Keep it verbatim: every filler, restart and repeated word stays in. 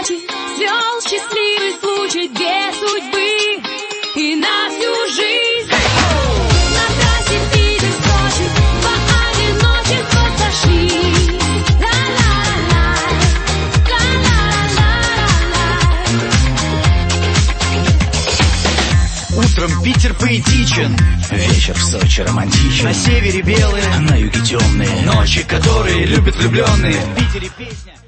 ночи свел счастливый случай две судьбы и на всю жизнь. На трассе виды Сочи два одиночества сошли. Ла-ла-ла-лай, ла-ла-ла-лай. Утром Питер поэтичен, вечер в Сочи романтичен. на севере белые, на юге темные ночи, которые любят влюбленные. В Питере песня.